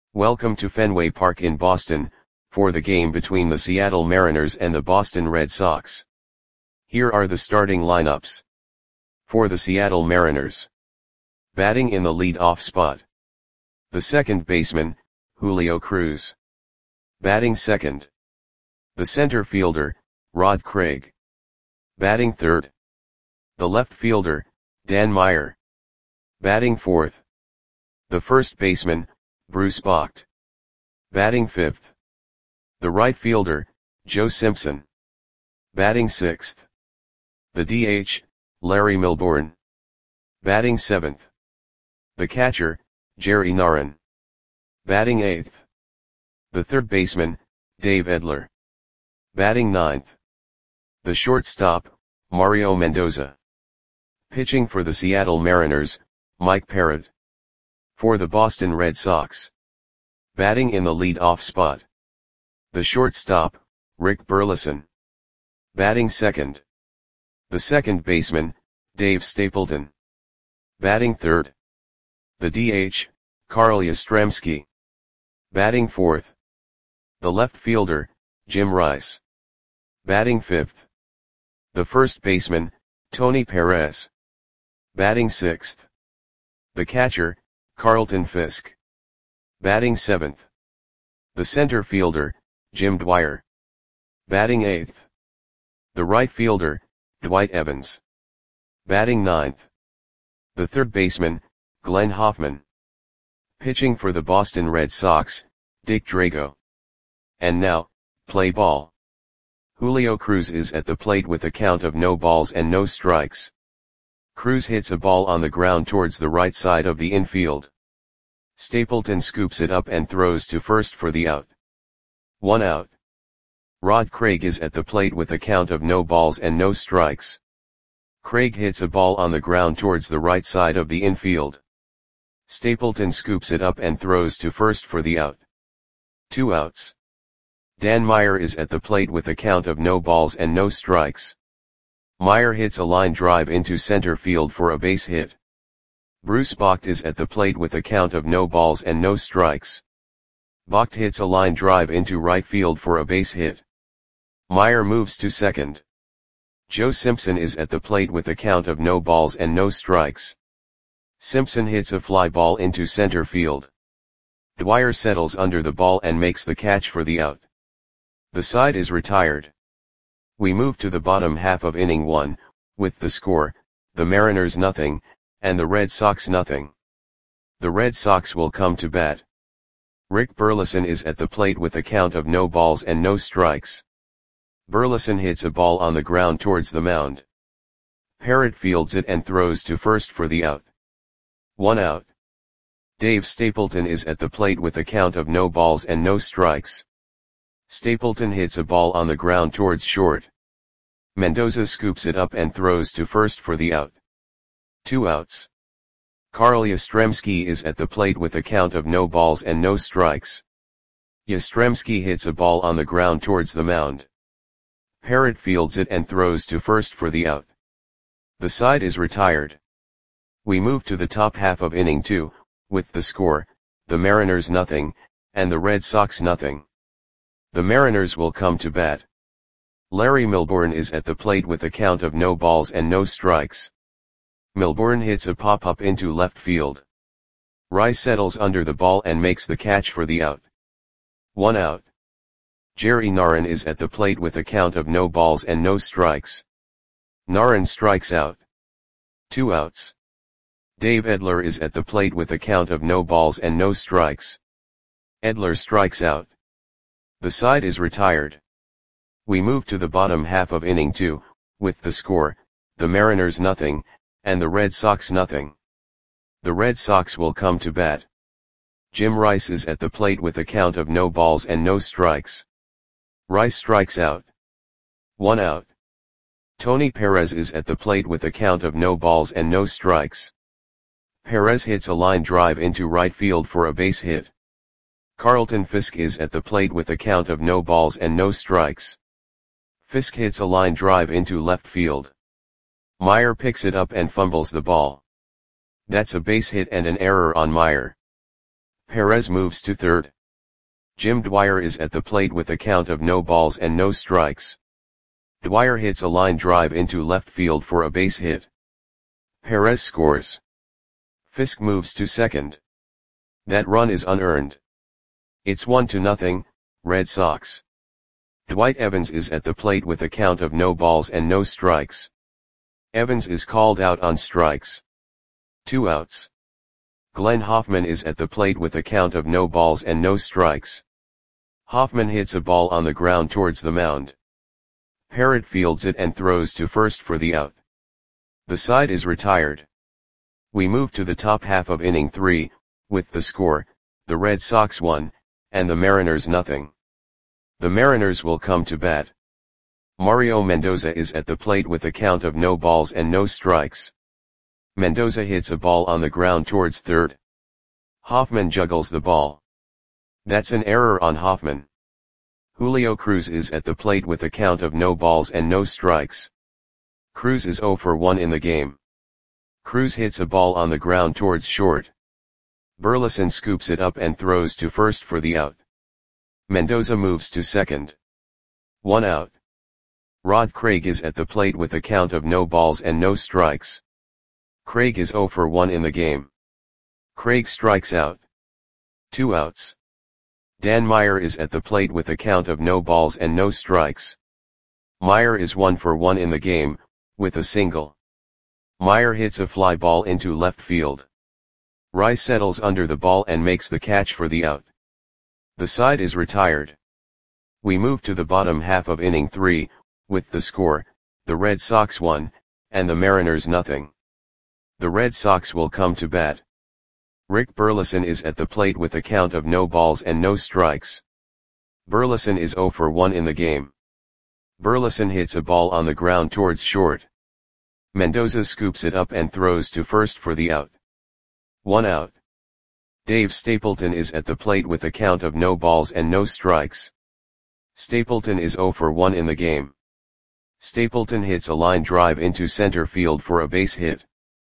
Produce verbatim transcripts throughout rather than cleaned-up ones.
Welcome to Fenway Park in Boston, for the game between the Seattle Mariners and the Boston Red Sox. Here are the starting lineups. For the Seattle Mariners. Batting in the lead-off spot. The second baseman, Julio Cruz. Batting second. The center fielder, Rod Craig. Batting third. The left fielder, Dan Meyer. Batting fourth. The first baseman, Bruce Bocht. Batting fifth. The right fielder, Joe Simpson. Batting sixth. The D H, Larry Milbourne. Batting seventh. The catcher, Jerry Narron. Batting eighth. The third baseman, Dave Edler. Batting ninth. The shortstop, Mario Mendoza. Pitching for the Seattle Mariners, Mike Parrott. For the Boston Red Sox. Batting in the lead-off spot. The shortstop, Rick Burleson. Batting second. The second baseman, Dave Stapleton. Batting third. The D H, Carl Yastrzemski. Batting fourth. The left fielder, Jim Rice. Batting fifth. The first baseman, Tony Perez. Batting sixth. The catcher, Carlton Fisk. Batting seventh. The center fielder, Jim Dwyer. Batting eighth. The right fielder, Dwight Evans. Batting ninth. The third baseman, Glenn Hoffman. Pitching for the Boston Red Sox, Dick Drago. And now, play ball. Julio Cruz is at the plate with a count of no balls and no strikes. Cruz hits a ball on the ground towards the right side of the infield. Stapleton scoops it up and throws to first for the out. One out. Rod Craig is at the plate with a count of no balls and no strikes. Craig hits a ball on the ground towards the right side of the infield. Stapleton scoops it up and throws to first for the out. Two outs. Dan Meyer is at the plate with a count of no balls and no strikes. Meyer hits a line drive into center field for a base hit. Bruce Bocht is at the plate with a count of no balls and no strikes. Bocht hits a line drive into right field for a base hit. Meyer moves to second. Joe Simpson is at the plate with a count of no balls and no strikes. Simpson hits a fly ball into center field. Dwyer settles under the ball and makes the catch for the out. The side is retired. We move to the bottom half of inning one, with the score, the Mariners nothing, and the Red Sox nothing. The Red Sox will come to bat. Rick Burleson is at the plate with a count of no balls and no strikes. Burleson hits a ball on the ground towards the mound. Parrott fields it and throws to first for the out. One out. Dave Stapleton is at the plate with a count of no balls and no strikes. Stapleton hits a ball on the ground towards short. Mendoza scoops it up and throws to first for the out. Two outs. Carl Yastrzemski is at the plate with a count of no balls and no strikes. Yastrzemski hits a ball on the ground towards the mound. Parrott fields it and throws to first for the out. The side is retired. We move to the top half of inning two, with the score, the Mariners nothing, and the Red Sox nothing. The Mariners will come to bat. Larry Milbourne is at the plate with a count of no balls and no strikes. Milbourne hits a pop-up into left field. Rice settles under the ball and makes the catch for the out. One out. Jerry Narron is at the plate with a count of no balls and no strikes. Narron strikes out. Two outs. Dave Edler is at the plate with a count of no balls and no strikes. Edler strikes out. The side is retired. We move to the bottom half of inning two, with the score, the Mariners nothing, and the Red Sox nothing. The Red Sox will come to bat. Jim Rice is at the plate with a count of no balls and no strikes. Rice strikes out. One out. Tony Perez is at the plate with a count of no balls and no strikes. Perez hits a line drive into right field for a base hit. Carlton Fisk is at the plate with a count of no balls and no strikes. Fisk hits a line drive into left field. Meyer picks it up and fumbles the ball. That's a base hit and an error on Meyer. Perez moves to third. Jim Dwyer is at the plate with a count of no balls and no strikes. Dwyer hits a line drive into left field for a base hit. Perez scores. Fisk moves to second. That run is unearned. It's one to nothing, Red Sox. Dwight Evans is at the plate with a count of no balls and no strikes. Evans is called out on strikes. Two outs. Glenn Hoffman is at the plate with a count of no balls and no strikes. Hoffman hits a ball on the ground towards the mound. Parrott fields it and throws to first for the out. The side is retired. We move to the top half of inning three, with the score, the Red Sox one, and the Mariners nothing. The Mariners will come to bat. Mario Mendoza is at the plate with a count of no balls and no strikes. Mendoza hits a ball on the ground towards third. Hoffman juggles the ball. That's an error on Hoffman. Julio Cruz is at the plate with a count of no balls and no strikes. Cruz is oh for one in the game. Cruz hits a ball on the ground towards short. Burleson scoops it up and throws to first for the out. Mendoza moves to second. One out. Rod Craig is at the plate with a count of no balls and no strikes. Craig is oh for one in the game. Craig strikes out. Two outs. Dan Meyer is at the plate with a count of no balls and no strikes. Meyer is one for one in the game, with a single. Meyer hits a fly ball into left field. Rice settles under the ball and makes the catch for the out. The side is retired. We move to the bottom half of inning three, with the score, the Red Sox one, and the Mariners nothing. The Red Sox will come to bat. Rick Burleson is at the plate with a count of no balls and no strikes. Burleson is oh for one in the game. Burleson hits a ball on the ground towards short. Mendoza scoops it up and throws to first for the out. One out. Dave Stapleton is at the plate with a count of no balls and no strikes. Stapleton is oh for one in the game. Stapleton hits a line drive into center field for a base hit.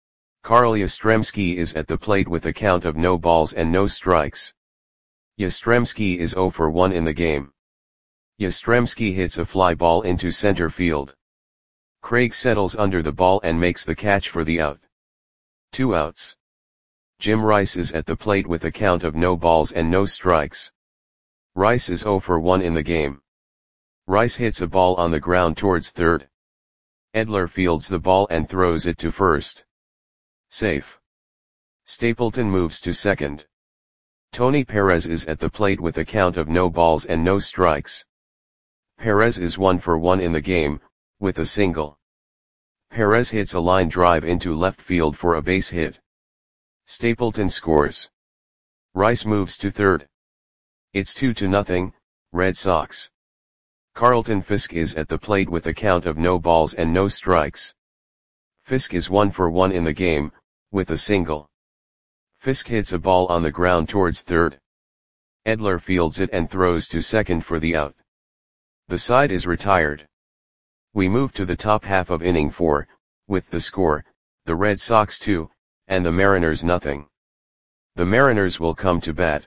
Carl Yastrzemski is at the plate with a count of no balls and no strikes. Yastrzemski is oh for one in the game. Yastrzemski hits a fly ball into center field. Craig settles under the ball and makes the catch for the out. Two outs. Jim Rice is at the plate with a count of no balls and no strikes. Rice is oh for one in the game. Rice hits a ball on the ground towards third. Edler fields the ball and throws it to first. Safe. Stapleton moves to second. Tony Perez is at the plate with a count of no balls and no strikes. Perez is one for one in the game, with a single. Perez hits a line drive into left field for a base hit. Stapleton scores. Rice moves to third. It's two to nothing, Red Sox. Carlton Fisk is at the plate with a count of no balls and no strikes. Fisk is one for one in the game, with a single. Fisk hits a ball on the ground towards third. Edler fields it and throws to second for the out. The side is retired. We move to the top half of inning four, with the score, the Red Sox two, and the Mariners nothing. The Mariners will come to bat.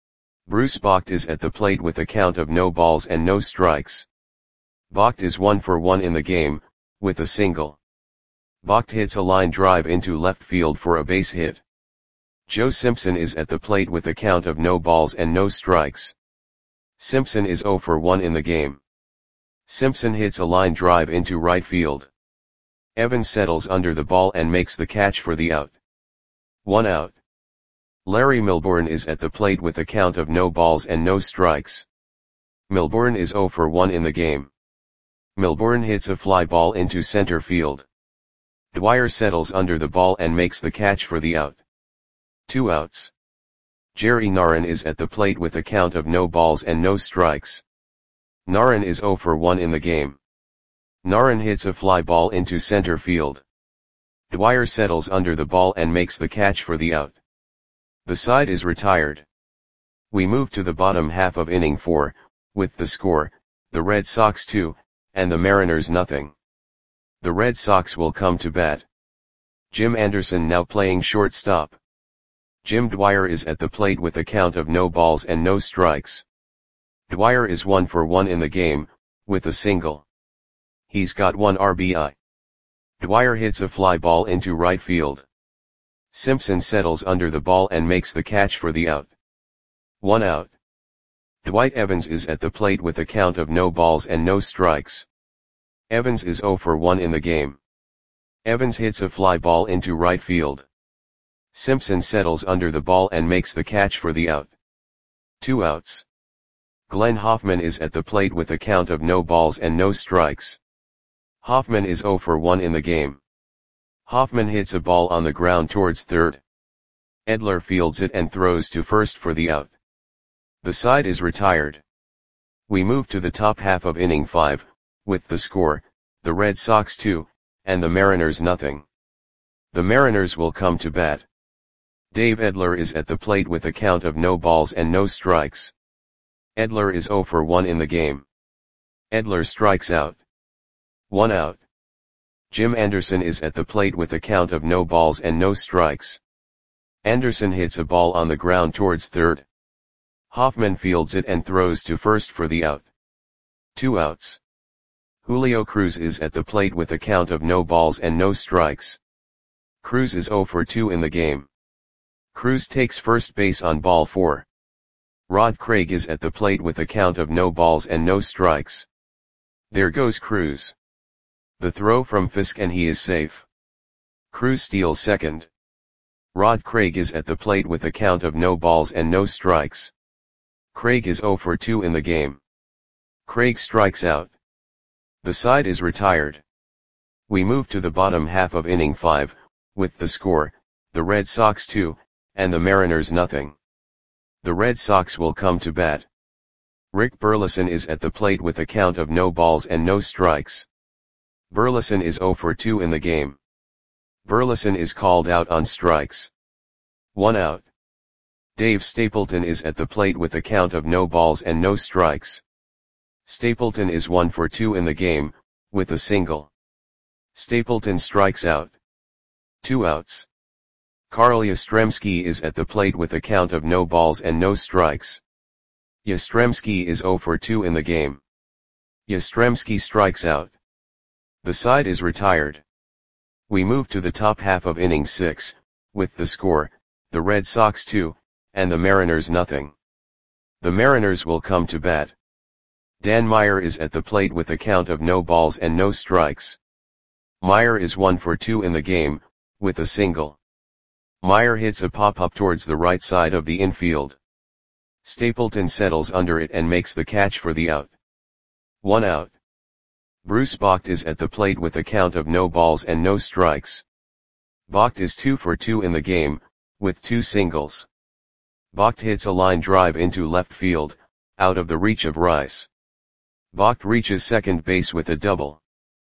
Bruce Bocht is at the plate with a count of no balls and no strikes. Bocht is one for one in the game, with a single. Bocht hits a line drive into left field for a base hit. Joe Simpson is at the plate with a count of no balls and no strikes. Simpson is oh for one in the game. Simpson hits a line drive into right field. Evans settles under the ball and makes the catch for the out. One out. Larry Milbourne is at the plate with a count of no balls and no strikes. Milbourne is oh for one in the game. Milbourne hits a fly ball into center field. Dwyer settles under the ball and makes the catch for the out. Two outs. Jerry Narron is at the plate with a count of no balls and no strikes. Narron is oh for one in the game. Narron hits a fly ball into center field. Dwyer settles under the ball and makes the catch for the out. The side is retired. We move to the bottom half of inning four, with the score, the Red Sox two, and the Mariners nothing. The Red Sox will come to bat. Jim Anderson now playing shortstop. Jim Dwyer is at the plate with a count of no balls and no strikes. Dwyer is one for one in the game, with a single. He's got one R B I. Dwyer hits a fly ball into right field. Simpson settles under the ball and makes the catch for the out. One out. Dwight Evans is at the plate with a count of no balls and no strikes. Evans is zero for one in the game. Evans hits a fly ball into right field. Simpson settles under the ball and makes the catch for the out. Two outs. Glenn Hoffman is at the plate with a count of no balls and no strikes. Hoffman is zero for one in the game. Hoffman hits a ball on the ground towards third. Edler fields it and throws to first for the out. The side is retired. We move to the top half of inning five, with the score, the Red Sox two, and the Mariners nothing. The Mariners will come to bat. Dave Edler is at the plate with a count of no balls and no strikes. Edler is zero for one in the game. Edler strikes out. One out. Jim Anderson is at the plate with a count of no balls and no strikes. Anderson hits a ball on the ground towards third. Hoffman fields it and throws to first for the out. Two outs. Julio Cruz is at the plate with a count of no balls and no strikes. Cruz is zero for two in the game. Cruz takes first base on ball four. Rod Craig is at the plate with a count of no balls and no strikes. There goes Cruz. The throw from Fisk and he is safe. Cruz steals second. Rod Craig is at the plate with a count of no balls and no strikes. Craig is zero for two in the game. Craig strikes out. The side is retired. We move to the bottom half of inning five, with the score, the Red Sox two, and the Mariners nothing. The Red Sox will come to bat. Rick Burleson is at the plate with a count of no balls and no strikes. Burleson is zero for two in the game. Burleson is called out on strikes. One out. Dave Stapleton is at the plate with a count of no balls and no strikes. Stapleton is one for two in the game, with a single. Stapleton strikes out. Two outs. Carl Yastrzemski is at the plate with a count of no balls and no strikes. Yastrzemski is zero for two in the game. Yastrzemski strikes out. The side is retired. We move to the top half of inning six, with the score, the Red Sox two, and the Mariners nothing. The Mariners will come to bat. Dan Meyer is at the plate with a count of no balls and no strikes. Meyer is one for two in the game, with a single. Meyer hits a pop-up towards the right side of the infield. Stapleton settles under it and makes the catch for the out. One out. Bruce Bocht is at the plate with a count of no balls and no strikes. Bocht is two for two in the game, with two singles. Bocht hits a line drive into left field, out of the reach of Rice. Bocht reaches second base with a double.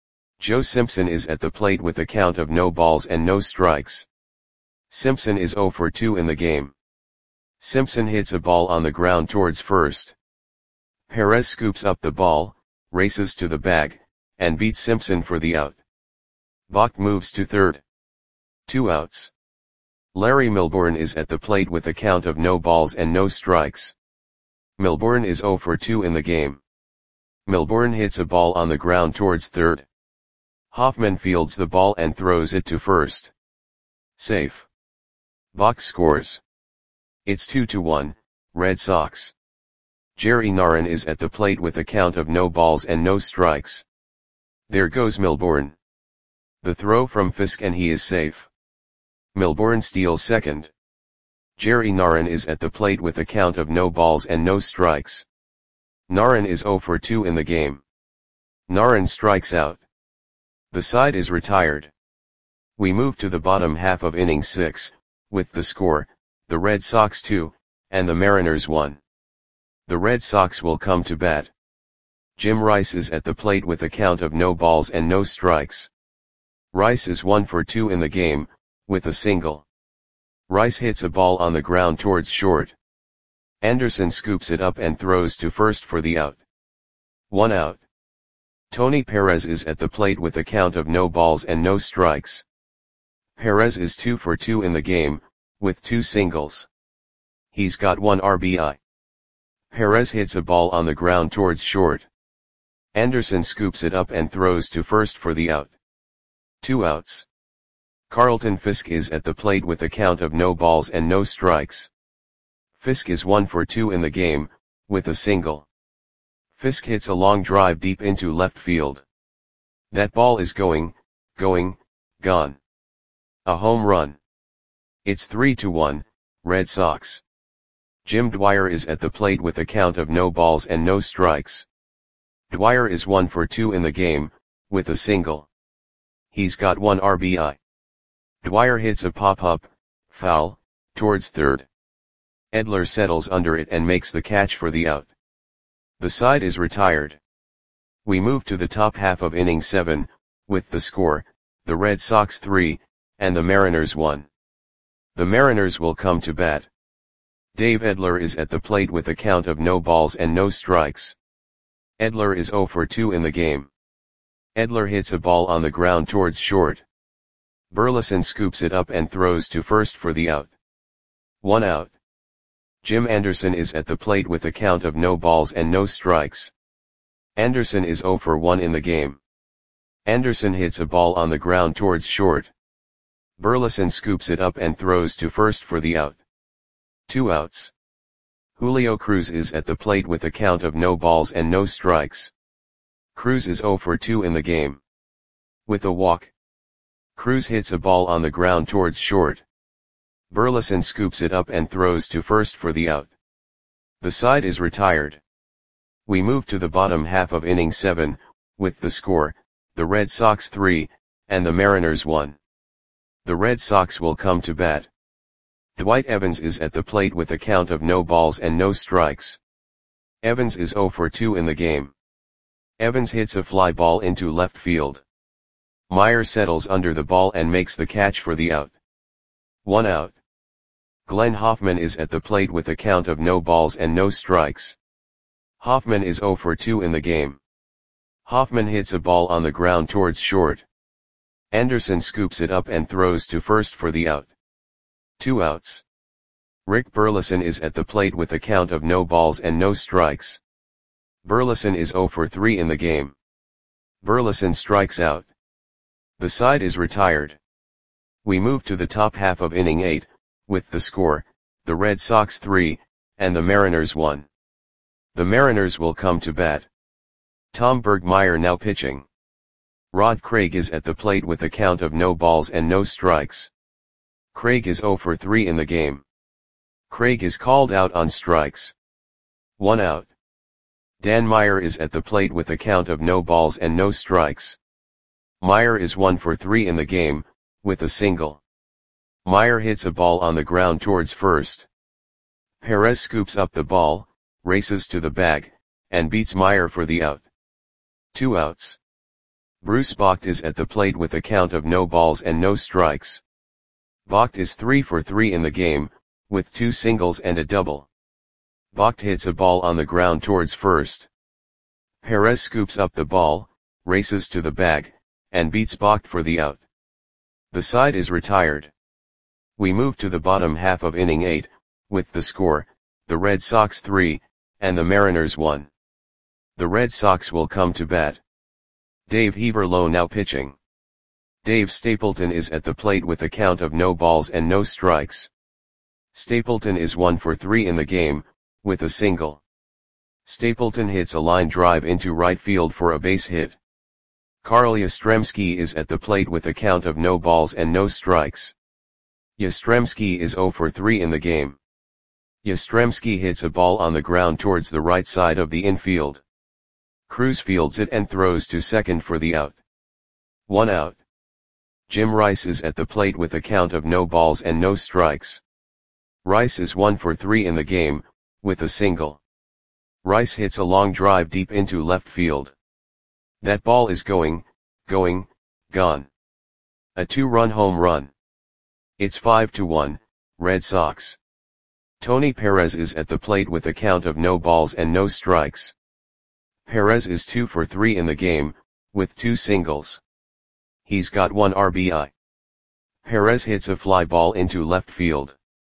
Joe Simpson is at the plate with a count of no balls and no strikes. Simpson is zero for two in the game. Simpson hits a ball on the ground towards first. Perez scoops up the ball, races to the bag, and beats Simpson for the out. Bocht moves to third. Two outs. Larry Milbourne is at the plate with a count of no balls and no strikes. Milbourne is zero for two in the game. Milbourne hits a ball on the ground towards third. Hoffman fields the ball and throws it to first. Safe. Bocht scores. It's two to one, Red Sox. Jerry Narron is at the plate with a count of no balls and no strikes. There goes Milbourne. The throw from Fisk and he is safe. Milbourne steals second. Jerry Narron is at the plate with a count of no balls and no strikes. Narron is zero for two in the game. Narron strikes out. The side is retired. We move to the bottom half of inning six, with the score, the Red Sox two, and the Mariners one. The Red Sox will come to bat. Jim Rice is at the plate with a count of no balls and no strikes. Rice is one for two in the game, with a single. Rice hits a ball on the ground towards short. Anderson scoops it up and throws to first for the out. One out. Tony Perez is at the plate with a count of no balls and no strikes. Perez is two for two in the game, with two singles. He's got one R B I. Perez hits a ball on the ground towards short. Anderson scoops it up and throws to first for the out. Two outs. Carlton Fisk is at the plate with a count of no balls and no strikes. Fisk is one for two in the game, with a single. Fisk hits a long drive deep into left field. That ball is going, going, gone. A home run. It's three to one, Red Sox. Jim Dwyer is at the plate with a count of no balls and no strikes. Dwyer is one for two in the game, with a single. He's got one R B I. Dwyer hits a pop-up, foul, towards third. Edler settles under it and makes the catch for the out. The side is retired. We move to the top half of inning seven, with the score, the Red Sox three, and the Mariners one. The Mariners will come to bat. Dave Edler is at the plate with a count of no balls and no strikes. Edler is zero for two in the game. Edler hits a ball on the ground towards short. Burleson scoops it up and throws to first for the out. One out. Jim Anderson is at the plate with a count of no balls and no strikes. Anderson is zero for one in the game. Anderson hits a ball on the ground towards short. Burleson scoops it up and throws to first for the out. Two outs. Julio Cruz is at the plate with a count of no balls and no strikes. Cruz is zero for two in the game. With a walk. Cruz hits a ball on the ground towards short. Burleson scoops it up and throws to first for the out. The side is retired. We move to the bottom half of inning seven, with the score, the Red Sox three, and the Mariners one. The Red Sox will come to bat. Dwight Evans is at the plate with a count of no balls and no strikes. Evans is zero for two in the game. Evans hits a fly ball into left field. Meyer settles under the ball and makes the catch for the out. One out. Glenn Hoffman is at the plate with a count of no balls and no strikes. Hoffman is zero for two in the game. Hoffman hits a ball on the ground towards short. Anderson scoops it up and throws to first for the out. Two outs. Rick Burleson is at the plate with a count of no balls and no strikes. Burleson is zero for three in the game. Burleson strikes out. The side is retired. We move to the top half of inning eight, with the score, the Red Sox three, and the Mariners one. The Mariners will come to bat. Tom Bergmeyer now pitching. Rod Craig is at the plate with a count of no balls and no strikes. Craig is zero for three in the game. Craig is called out on strikes. One out. Dan Meyer is at the plate with a count of no balls and no strikes. Meyer is one for three in the game, with a single. Meyer hits a ball on the ground towards first. Perez scoops up the ball, races to the bag, and beats Meyer for the out. Two outs. Bruce Bocht is at the plate with a count of no balls and no strikes. Bocht is three for three in the game, with two singles and a double. Bocht hits a ball on the ground towards first. Perez scoops up the ball, races to the bag, and beats Bocht for the out. The side is retired. We move to the bottom half of inning eight, with the score, the Red Sox three, and the Mariners one. The Red Sox will come to bat. Dave Heaverlow now pitching. Dave Stapleton is at the plate with a count of no balls and no strikes. Stapleton is one for three in the game, with a single. Stapleton hits a line drive into right field for a base hit. Carl Yastrzemski is at the plate with a count of no balls and no strikes. Yastrzemski is zero for three in the game. Yastrzemski hits a ball on the ground towards the right side of the infield. Cruz fields it and throws to second for the out. One out. Jim Rice is at the plate with a count of no balls and no strikes. Rice is one for three in the game, with a single. Rice hits a long drive deep into left field. That ball is going, going, gone. A two-run home run. It's five to one, Red Sox. Tony Perez is at the plate with a count of no balls and no strikes. Perez is two for three in the game, with two singles. He's got one R B I. Perez hits a fly ball into left field.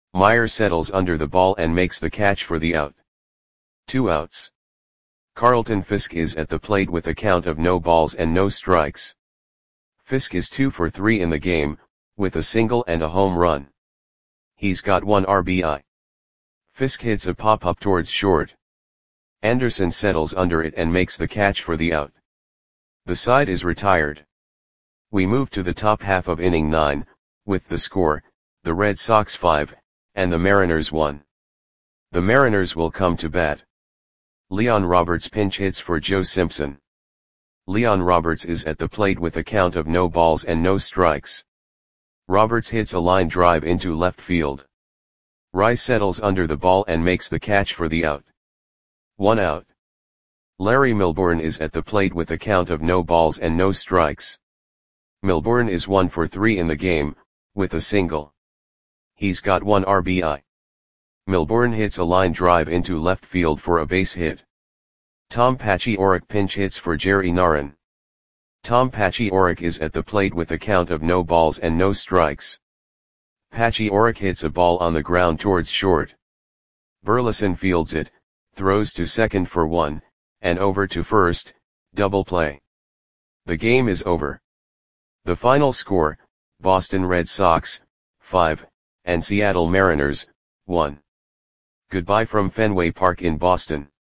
Meyer settles under the ball and makes the catch for the out. Two outs. Carlton Fisk is at the plate with a count of no balls and no strikes. Fisk is two for three in the game, with a single and a home run. He's got one R B I. Fisk hits a pop-up towards short. Anderson settles under it and makes the catch for the out. The side is retired. We move to the top half of inning nine, with the score, the Red Sox five, and the Mariners one. The Mariners will come to bat. Leon Roberts pinch hits for Joe Simpson. Leon Roberts is at the plate with a count of no balls and no strikes. Roberts hits a line drive into left field. Rice settles under the ball and makes the catch for the out. One out. Larry Milbourne is at the plate with a count of no balls and no strikes. Milbourne is one for three in the game, with a single. He's got one R B I. Milbourne hits a line drive into left field for a base hit. Tom Paciorek pinch hits for Jerry Narron. Tom Paciorek is at the plate with a count of no balls and no strikes. Paciorek hits a ball on the ground towards short. Burleson fields it, throws to second for one, and over to first, double play. The game is over. The final score, Boston Red Sox, five, and Seattle Mariners, one. Goodbye from Fenway Park in Boston.